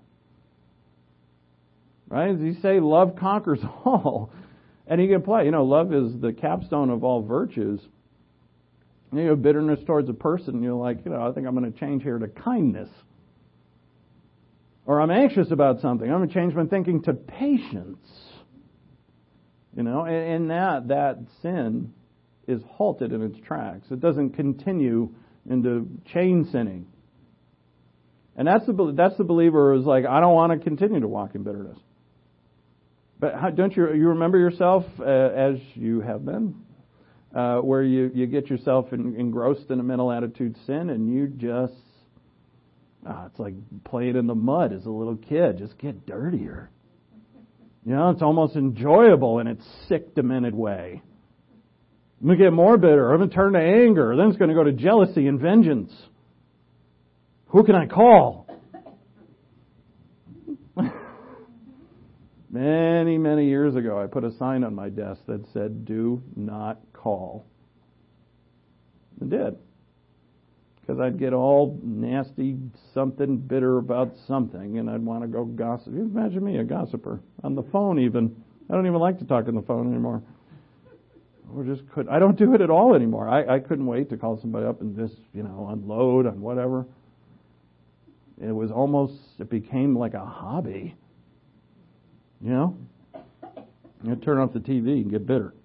S2: Right? As you say, love conquers all. And you can play. Love is the capstone of all virtues. You have bitterness towards a person, you're like, I think I'm going to change here to kindness. Or I'm anxious about something. I'm going to change my thinking to patience. And that sin is halted in its tracks. It doesn't continue into chain sinning. And that's the believer who's like, I don't want to continue to walk in bitterness. But don't you remember yourself as you have been, where you get yourself engrossed in a mental attitude sin, and you just it's like playing in the mud as a little kid. Just get dirtier. It's almost enjoyable in its sick, demented way. I'm going to get more bitter. I'm going to turn to anger. Then it's going to go to jealousy and vengeance. Who can I call? Many, many years ago, I put a sign on my desk that said, "Do not call." I did. Because I'd get all nasty, something bitter about something, and I'd want to go gossip. You imagine me, a gossiper, on the phone even. I don't even like to talk on the phone anymore. Or just couldn't. I don't do it at all anymore. I couldn't wait to call somebody up and just, unload on whatever. It became like a hobby. You turn off the TV and get bitter.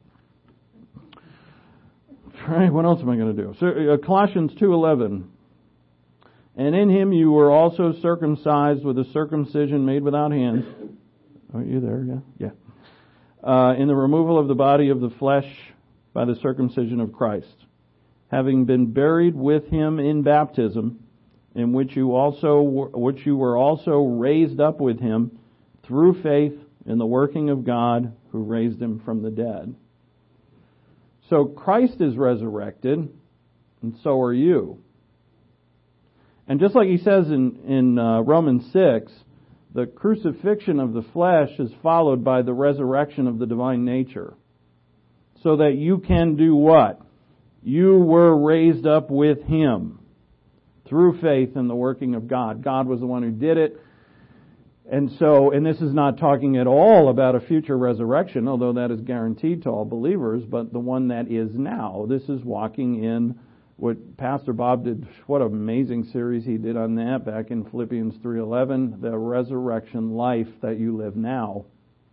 S2: All right, what else am I going to do? So, Colossians 2:11. And in him you were also circumcised with a circumcision made without hands. Are you there? Yeah. In the removal of the body of the flesh by the circumcision of Christ, having been buried with him in baptism, in which you were also raised up with him through faith in the working of God who raised him from the dead. So Christ is resurrected, and so are you. And just like he says in Romans 6, the crucifixion of the flesh is followed by the resurrection of the divine nature. So that you can do what? You were raised up with him through faith in the working of God. God was the one who did it. And this is not talking at all about a future resurrection, although that is guaranteed to all believers, but the one that is now. This is walking in what Pastor Bob did. What an amazing series he did on that back in Philippians 3:11, the resurrection life that you live now.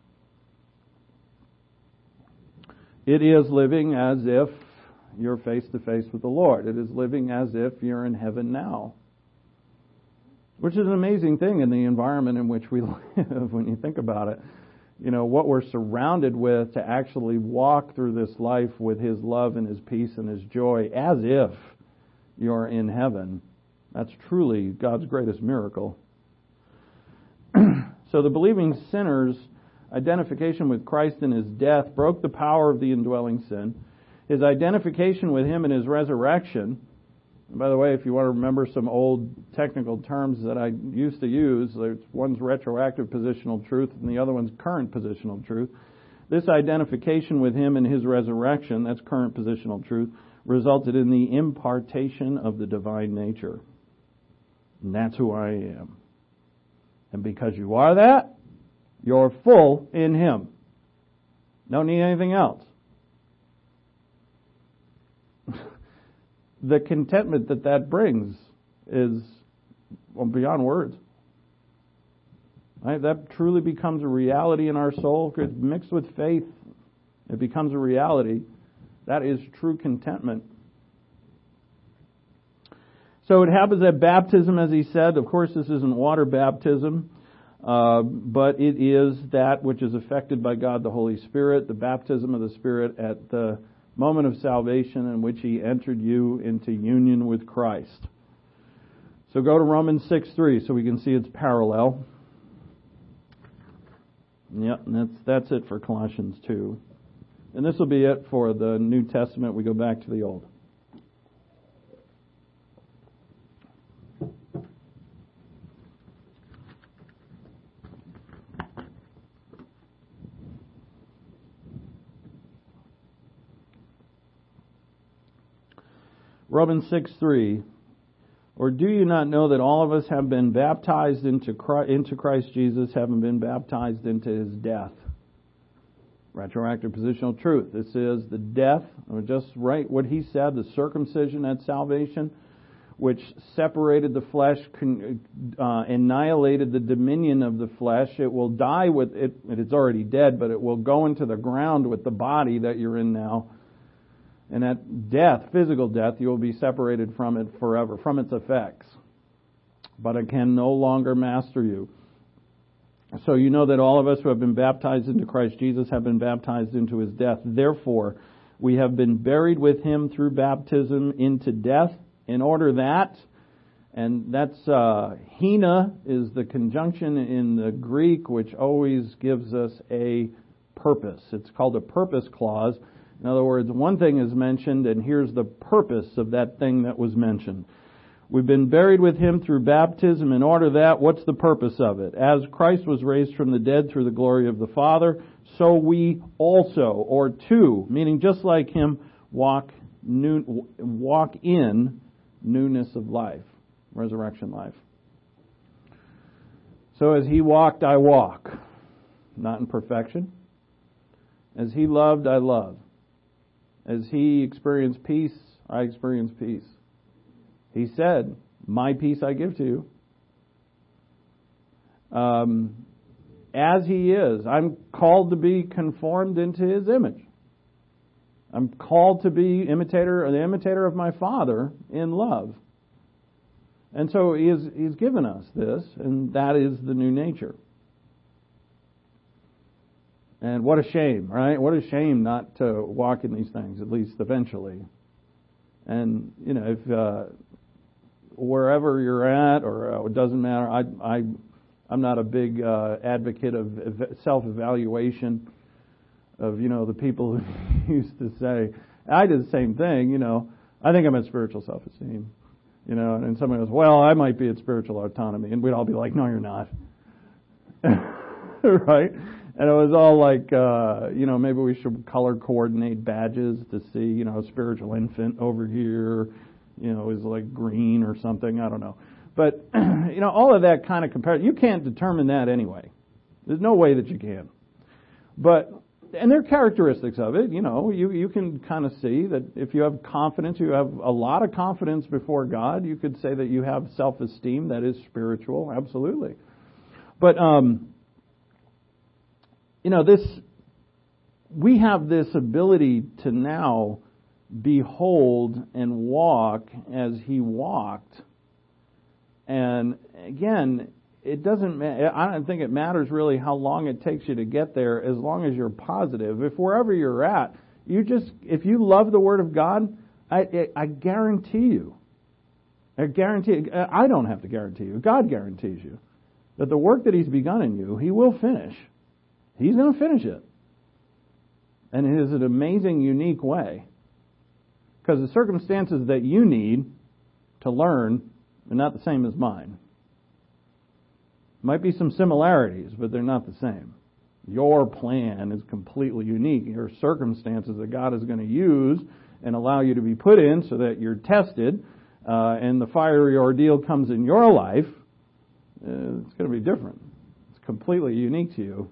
S2: It is living as if you're face to face with the Lord. It is living as if you're in heaven now. Which is an amazing thing in the environment in which we live when you think about it. What we're surrounded with, to actually walk through this life with His love and His peace and His joy as if you're in heaven. That's truly God's greatest miracle. So the believing sinner's identification with Christ in His death broke the power of the indwelling sin. His identification with Him in His resurrection. And by the way, if you want to remember some old technical terms that I used to use, one's retroactive positional truth and the other one's current positional truth. This identification with Him in His resurrection, that's current positional truth, resulted in the impartation of the divine nature. And that's who I am. And because you are that, you're full in Him. Don't need anything else. The contentment that brings is beyond words. Right? That truly becomes a reality in our soul. It's mixed with faith. It becomes a reality. That is true contentment. So it happens at baptism, as he said. Of course, this isn't water baptism, but it is that which is affected by God the Holy Spirit, the baptism of the Spirit at the moment of salvation in which He entered you into union with Christ. So go to Romans 6:3 so we can see its parallel. Yep, and that's it for Colossians 2. And this will be it for the New Testament. We go back to the Old. Romans 6:3, or do you not know that all of us have been baptized into Christ Jesus, having been baptized into His death? Retroactive positional truth. This is the death, or just right what he said, the circumcision at salvation, which separated the flesh, annihilated the dominion of the flesh. It will die with it. It's already dead, but it will go into the ground with the body that you're in now. And at death, physical death, you will be separated from it forever, from its effects. But it can no longer master you. So you know that all of us who have been baptized into Christ Jesus have been baptized into His death. Therefore, we have been buried with Him through baptism into death, in order that, and that's hina is the conjunction in the Greek which always gives us a purpose. It's called a purpose clause. In other words, one thing is mentioned, and here's the purpose of that thing that was mentioned. We've been buried with Him through baptism in order that, what's the purpose of it? As Christ was raised from the dead through the glory of the Father, so we also, or too, meaning just like Him, walk in newness of life, resurrection life. So as He walked, I walk, not in perfection. As He loved, I love. As He experienced peace, I experience peace. He said, my peace I give to you. As He is, I'm called to be conformed into His image. I'm called to be the imitator of my Father in love. And so He's given us this, and that is the new nature. And what a shame, right? What a shame not to walk in these things, at least eventually. And, you know, if wherever you're at, or it doesn't matter, I'm not a big advocate of self-evaluation of, you know, the people who used to say, I did the same thing, you know, I think I'm at spiritual self-esteem, you know, and somebody goes, well, I might be at spiritual autonomy, and we'd all be like, no, you're not. Right? And it was all like, you know, maybe we should color coordinate badges to see, you know, spiritual infant over here, you know, is like green or something. I don't know. But, you know, all of that kind of comparison, you can't determine that anyway. There's no way that you can. But, and there are characteristics of it, you know, you can kind of see that if you have confidence, you have a lot of confidence before God, you could say that you have self-esteem that is spiritual, absolutely. But, you know, we have this ability to now behold and walk as He walked. And again, I don't think it matters really how long it takes you to get there, as long as you're positive. If wherever you're at, if you love the Word of God, I guarantee you, I don't have to guarantee you, God guarantees you, that the work that He's begun in you, He will finish. He's going to finish it. And it is an amazing, unique way. Because the circumstances that you need to learn are not the same as mine. Might be some similarities, but they're not the same. Your plan is completely unique. Your circumstances that God is going to use and allow you to be put in so that you're tested and the fiery ordeal comes in your life, it's going to be different. It's completely unique to you.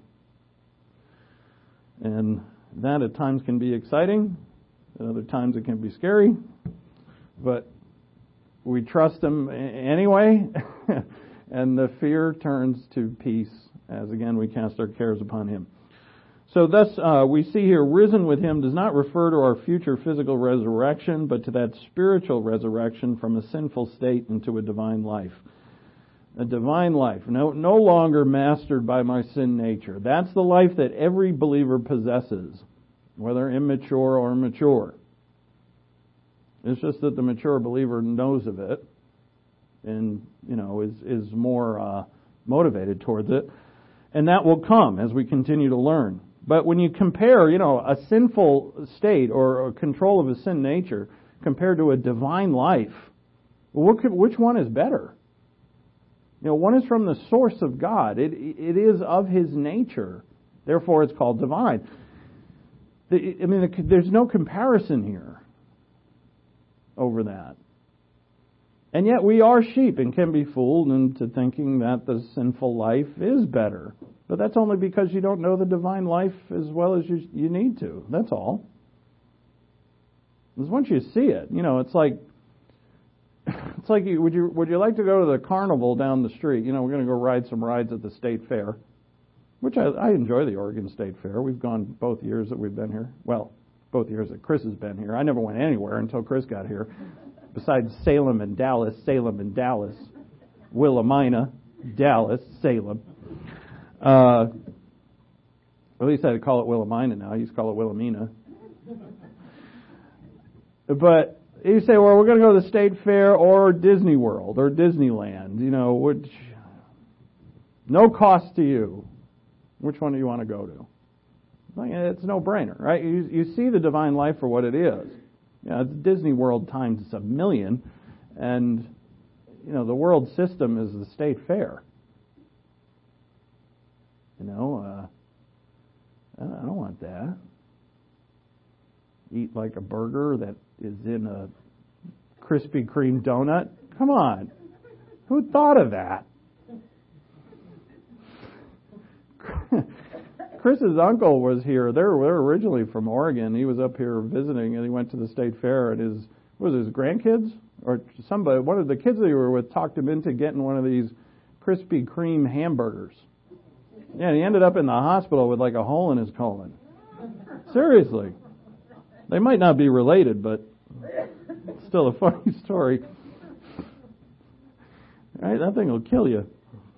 S2: And that at times can be exciting. At other times it can be scary. But we trust Him anyway. And the fear turns to peace as, again, we cast our cares upon Him. So thus, we see here, risen with Him does not refer to our future physical resurrection, but to that spiritual resurrection from a sinful state into a divine life. A divine life, no longer mastered by my sin nature. That's the life that every believer possesses, whether immature or mature. It's just that the mature believer knows of it and, you know, is more motivated towards it. And that will come as we continue to learn. But when you compare, you know, a sinful state or control of a sin nature compared to a divine life, which one is better? You know, one is from the source of God. It is of His nature. Therefore, it's called divine. There's no comparison here over that. And yet we are sheep and can be fooled into thinking that the sinful life is better. But that's only because you don't know the divine life as well as you need to. That's all. Because once you see it, you know, it's like would you like to go to the carnival down the street? You know, we're going to go ride some rides at the state fair, which I enjoy the Oregon State Fair. We've gone both years that we've been here. Well, both years that Chris has been here. I never went anywhere until Chris got here. Besides Salem and Dallas, Willamina, Dallas, Salem. At least I'd call it Wilhelmina now. I used to call it Wilhelmina. But you say, well, we're going to go to the State Fair or Disney World or Disneyland, which no cost to you. Which one do you want to go to? It's a no-brainer, right? You see the divine life for what it is. It's Disney World times a million, and the world system is the State Fair. I don't want that. Eat like a burger that is in a Krispy Kreme donut? Come on. Who thought of that? Chris's uncle was here. They're originally from Oregon. He was up here visiting, and he went to the State Fair, and his grandkids? Or somebody, one of the kids that he were with talked him into getting one of these Krispy Kreme hamburgers. Yeah, he ended up in the hospital with like a hole in his colon. Seriously. They might not be related, but it's still a funny story. Right? That thing will kill you.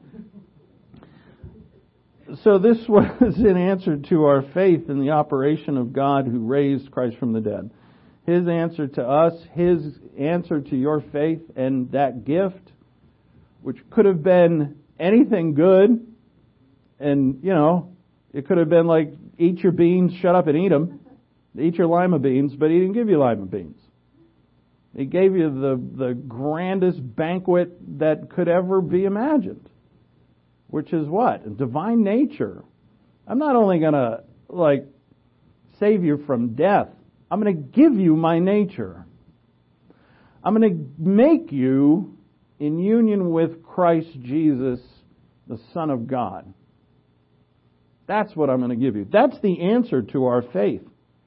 S2: So this was an answer to our faith in the operation of God who raised Christ from the dead. His answer to us, His answer to your faith, and that gift, which could have been anything good, and, it could have been like, eat your beans, shut up and eat them. Eat your lima beans, but He didn't give you lima beans. He gave you the grandest banquet that could ever be imagined, which is what? A divine nature. I'm not only going to, save you from death. I'm going to give you my nature. I'm going to make you in union with Christ Jesus, the Son of God. That's what I'm going to give you. That's the answer to our faith.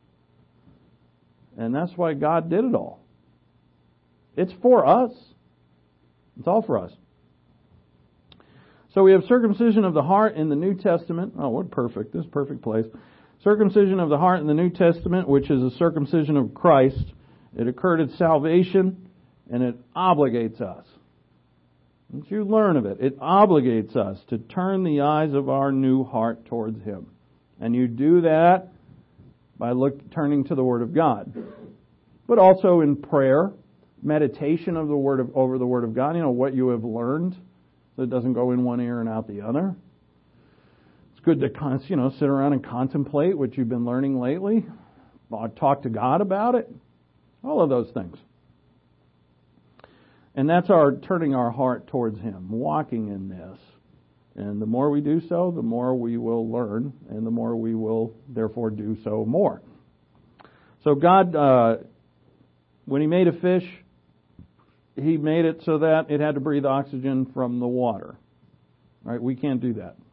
S2: And that's why God did it all. It's for us. It's all for us. So we have circumcision of the heart in the New Testament. Oh, what perfect. This is a perfect place. Circumcision of the heart in the New Testament, which is a circumcision of Christ. It occurred at salvation, and it obligates us. Once you learn of it, it obligates us to turn the eyes of our new heart towards Him. And you do that by turning to the Word of God. But also in prayer, meditation of over the Word of God, what you have learned, so it doesn't go in one ear and out the other. It's good to sit around and contemplate what you've been learning lately. Talk to God about it. All of those things. And that's our turning our heart towards Him, walking in this. And the more we do so, the more we will learn, and the more we will therefore do so more. So God, when He made a fish, He made it so that it had to breathe oxygen from the water. Right? We can't do that.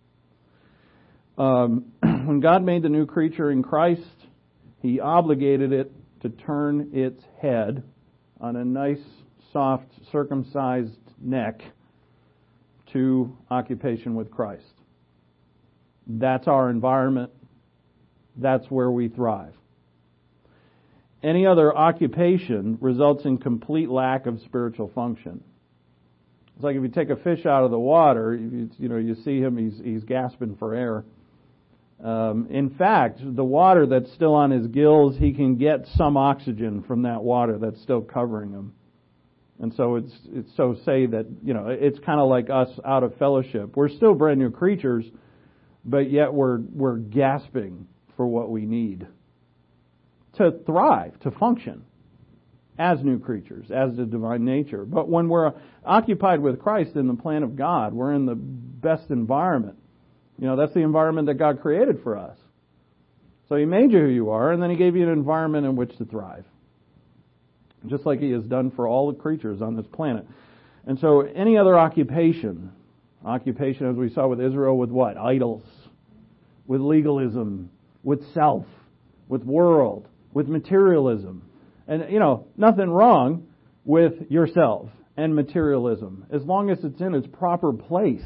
S2: When God made the new creature in Christ, He obligated it to turn its head on a nice, soft, circumcised neck to occupation with Christ. That's our environment. That's where we thrive. Any other occupation results in complete lack of spiritual function. It's like if you take a fish out of the water, you see him, he's gasping for air. In fact, the water that's still on his gills, he can get some oxygen from that water that's still covering him. And so it's say that, it's kind of like us out of fellowship. We're still brand new creatures, but yet we're gasping for what we need to thrive, to function as new creatures, as the divine nature. But when we're occupied with Christ in the plan of God, we're in the best environment. That's the environment that God created for us. So He made you who you are, and then He gave you an environment in which to thrive. Just like He has done for all the creatures on this planet. And so any other occupation as we saw with Israel, with what? Idols, with legalism, with self, with world, with materialism. And, nothing wrong with yourself and materialism, as long as it's in its proper place.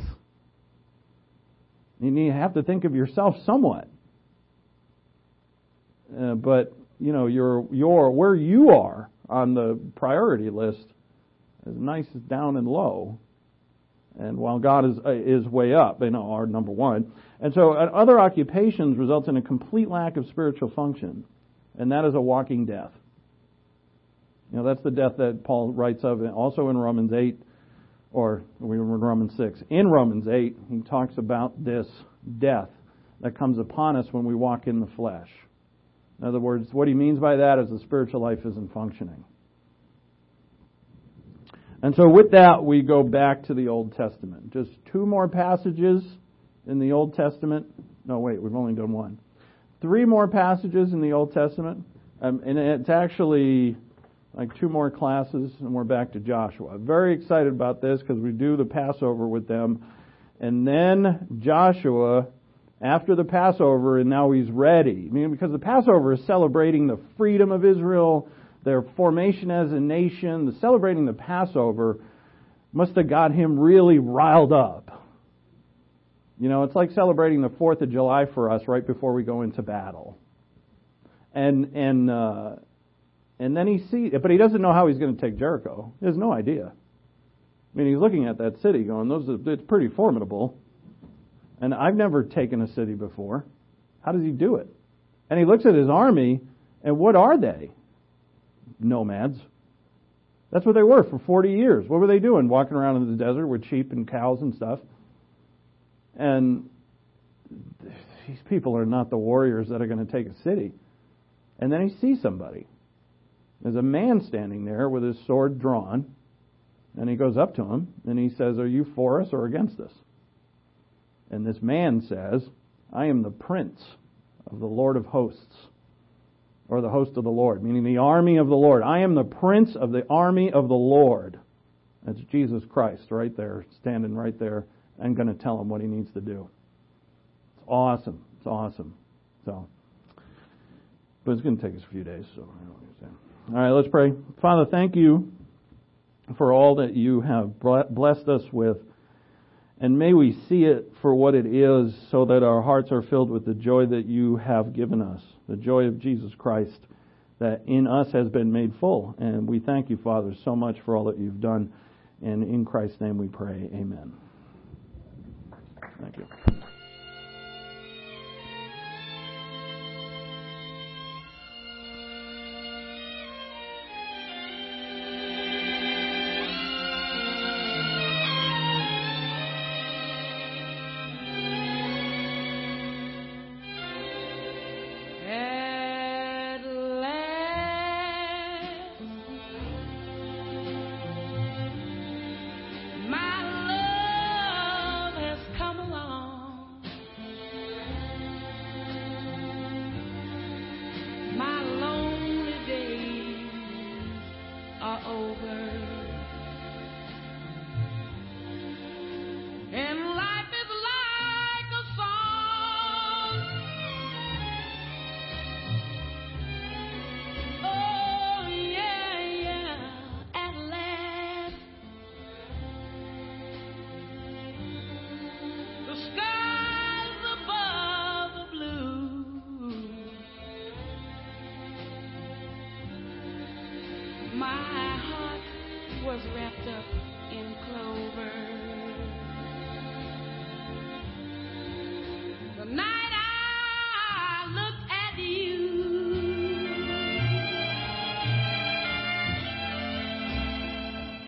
S2: You have to think of yourself somewhat. But, your where you are on the priority list is nice down and low. And while God is way up, our number one. And so other occupations results in a complete lack of spiritual function. And that is a walking death. That's the death that Paul writes of also in Romans 8, or we were in Romans 6. In Romans 8, he talks about this death that comes upon us when we walk in the flesh. In other words, what he means by that is the spiritual life isn't functioning. And so with that, we go back to the Old Testament. Just two more passages in the Old Testament. No, wait, we've only done one. Three more passages in the Old Testament. And it's actually like two more classes, and we're back to Joshua. Very excited about this because we do the Passover with them. And then Joshua, after the Passover, and now he's ready. Because the Passover is celebrating the freedom of Israel, their formation as a nation. Celebrating the Passover must have got him really riled up. It's like celebrating the 4th of July for us right before we go into battle. And then he sees, but he doesn't know how he's going to take Jericho. He has no idea. He's looking at that city going, it's pretty formidable. And I've never taken a city before. How does he do it? And he looks at his army, and what are they? Nomads. That's what they were for 40 years. What were they doing? Walking around in the desert with sheep and cows and stuff. And these people are not the warriors that are going to take a city. And then he sees somebody. There's a man standing there with his sword drawn. And he goes up to him and he says, "Are you for us or against us?" And this man says, "I am the prince of the Lord of hosts." Or the host of the Lord, meaning the army of the Lord. I am the prince of the army of the Lord. That's Jesus Christ right there, standing right there, and going to tell him what he needs to do. It's awesome. It's awesome. But it's going to take us a few days, so I don't understand. All right, let's pray. Father, thank you for all that you have blessed us with. And may we see it for what it is so that our hearts are filled with the joy that you have given us, the joy of Jesus Christ that in us has been made full. And we thank you, Father, so much for all that you've done. And in Christ's name we pray. Amen. Thank you.
S1: My heart was wrapped up in clover.